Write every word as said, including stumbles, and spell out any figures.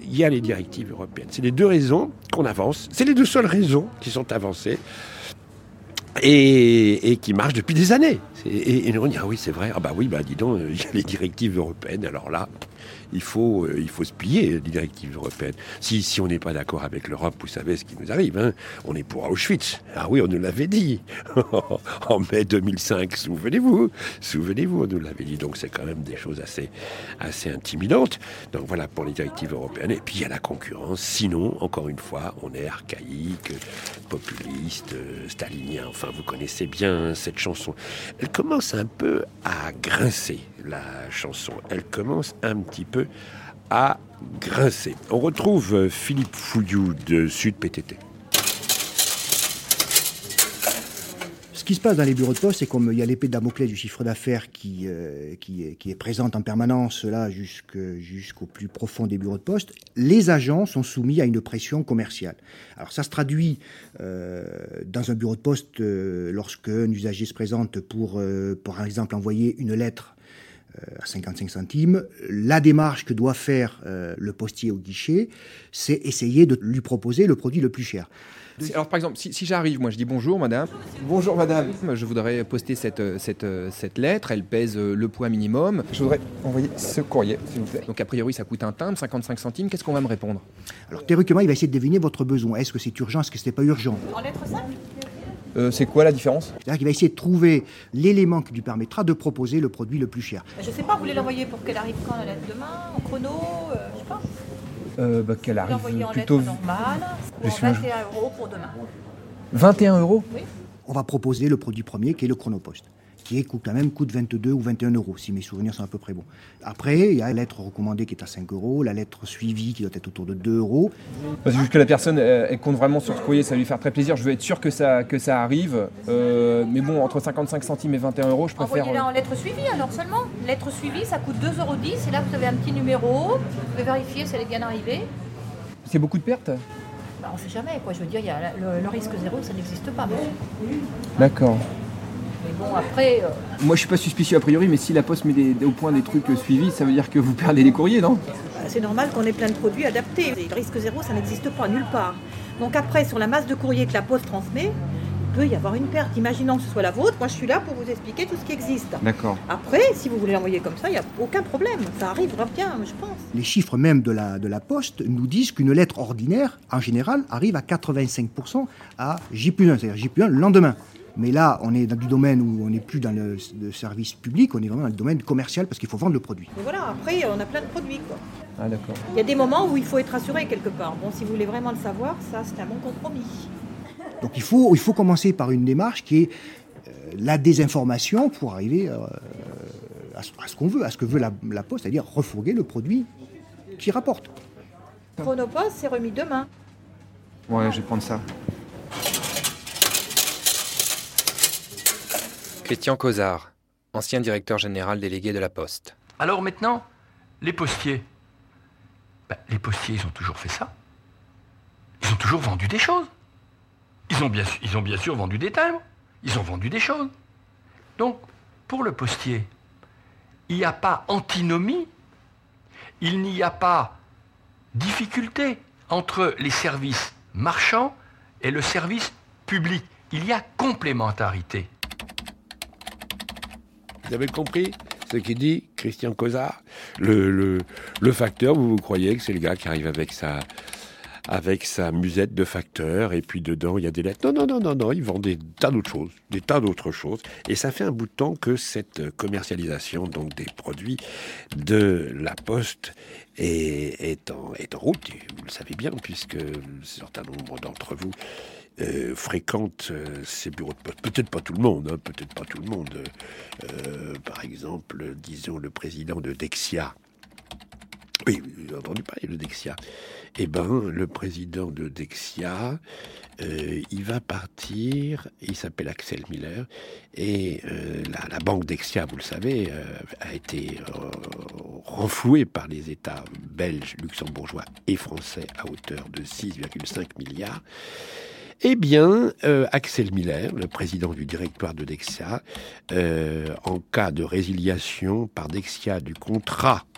il y a les directives européennes. C'est les deux raisons qu'on avance. C'est les deux seules raisons qui sont avancées et, et qui marchent depuis des années. Et, et on dit, ah oui, c'est vrai. Ah bah oui, bah dis donc, il y a les directives européennes. Alors là, il faut, euh, il faut se plier, les directives européennes. Si, si on n'est pas d'accord avec l'Europe, vous savez ce qui nous arrive. Hein, on est pour Auschwitz. Ah oui, on nous l'avait dit. En mai deux mille cinq, souvenez-vous. Souvenez-vous, on nous l'avait dit. Donc c'est quand même des choses assez, assez intimidantes. Donc voilà pour les directives européennes. Et puis il y a la concurrence. Sinon, encore une fois, on est archaïque, populiste, euh, stalinien. Enfin, vous connaissez bien cette chanson. Elle commence un peu à grincer, la chanson. Elle commence un petit peu à grincer. On retrouve Philippe Fouilloux de Sud P T T. Ce qui se passe dans les bureaux de poste, c'est comme il y a l'épée de Damoclès du chiffre d'affaires qui, euh, qui, est, qui est présente en permanence là jusque, jusqu'au plus profond des bureaux de poste, les agents sont soumis à une pression commerciale. Alors ça se traduit euh, dans un bureau de poste euh, lorsque un usager se présente pour, euh, par exemple, envoyer une lettre euh, à cinquante-cinq centimes. La démarche que doit faire euh, le postier au guichet, c'est essayer de lui proposer le produit le plus cher. Alors par exemple, si, si j'arrive, moi je dis bonjour madame. Bonjour madame. Je voudrais poster cette, cette, cette lettre, elle pèse le poids minimum. Je voudrais envoyer ce courrier, s'il vous plaît. Donc a priori ça coûte un timbre, cinquante-cinq centimes, qu'est-ce qu'on va me répondre? Alors théoriquement, il va essayer de deviner votre besoin. Est-ce que c'est urgent, est-ce que ce n'est pas urgent? En lettres simples euh, C'est quoi la différence? C'est-à-dire qu'il va essayer de trouver l'élément qui lui permettra de proposer le produit le plus cher. Je sais pas, vous voulez l'envoyer pour qu'elle arrive quand, la lettre? Demain, en chrono, euh, je sais pas. Euh, bah, qu'elle arrive L'envoyer en plutôt lettres normales, Je pour suis- vingt et un euros pour demain. vingt et un euros. Oui. On va proposer le produit premier qui est le chronopost, qui est, coûte quand même coûte vingt-deux ou vingt et un euros, si mes souvenirs sont à peu près bons. Après, il y a la lettre recommandée qui est à cinq euros, la lettre suivie qui doit être autour de deux euros. Parce que juste que la personne, elle, elle compte vraiment sur ce courrier, ça va lui faire très plaisir. Je veux être sûr que ça, que ça arrive. Euh, mais bon, entre cinquante-cinq centimes et vingt et un euros, je préfère... Envoyez-la en lettres suivies alors seulement. Lettre suivie, ça coûte deux euros dix. Et là, vous avez un petit numéro. Vous pouvez vérifier si elle est bien arrivée. C'est beaucoup de pertes? Bah, on ne sait jamais, quoi. Je veux dire, il y a le, le risque zéro, ça n'existe pas, monsieur. D'accord. Mais bon, après, euh, Moi, je suis pas suspicieux a priori, mais si la Poste met des, au point des trucs euh, suivis, ça veut dire que vous perdez les courriers, non? c'est normal qu'on ait plein de produits adaptés. Le risque zéro, ça n'existe pas, nulle part. Donc après, sur la masse de courrier que la Poste transmet, il peut y avoir une perte. Imaginons que ce soit la vôtre, moi je suis là pour vous expliquer tout ce qui existe. D'accord. Après, si vous voulez l'envoyer comme ça, il n'y a aucun problème. Ça arrivera bien, je pense. Les chiffres même de la, de la Poste nous disent qu'une lettre ordinaire, en général, arrive à quatre-vingt-cinq pour cent à J plus un, c'est-à-dire J plus un le lendemain. Mais là, on est dans du domaine où on n'est plus dans le, le service public, on est vraiment dans le domaine commercial parce qu'il faut vendre le produit. Mais voilà, après, on a plein de produits, quoi. Ah d'accord. Il y a des moments où il faut être assuré quelque part. Bon, si vous voulez vraiment le savoir, ça, c'est un bon compromis. Donc il faut, il faut commencer par une démarche qui est euh, la désinformation pour arriver euh, à, ce, à ce qu'on veut, à ce que veut la, la Poste, c'est-à-dire refourguer le produit qui rapporte. Chronopost, c'est remis demain. Ouais, je vais prendre ça. Christian Cozard, ancien directeur général délégué de la Poste. Alors maintenant, les postiers. Ben, les postiers, ils ont toujours fait ça. Ils ont toujours vendu des choses. Ils ont bien, ils ont bien sûr vendu des timbres. Ils ont vendu des choses. Donc, pour le postier, il n'y a pas antinomie, il n'y a pas difficulté entre les services marchands et le service public. Il y a complémentarité. Vous avez compris ce qu'il dit, Christian Cozard? Le, le, le facteur, vous, vous croyez que c'est le gars qui arrive avec sa, avec sa musette de facteur, et puis dedans, il y a des lettres. Non, non, non, non, non, ils vendent des tas d'autres choses, des tas d'autres choses. Et ça fait un bout de temps que cette commercialisation, donc des produits de la Poste, est, est, en, est en route. Et vous le savez bien, puisque un certain nombre d'entre vous Euh, fréquente euh, ces bureaux de poste. Peut-être pas tout le monde, hein, peut-être pas tout le monde. Euh, par exemple, disons le président de Dexia. Oui, vous avez entendu parler de Dexia. Eh ben, le président de Dexia, euh, il va partir. Il s'appelle Axel Miller et euh, la, la banque Dexia, vous le savez, euh, a été euh, renflouée par les États belges, luxembourgeois et français à hauteur de six virgule cinq milliards. Eh bien, euh, Axel Miller, le président du directoire de Dexia, euh, en cas de résiliation par Dexia du contrat